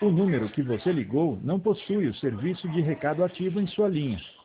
O número que você ligou não possui o serviço de recado ativo em sua linha.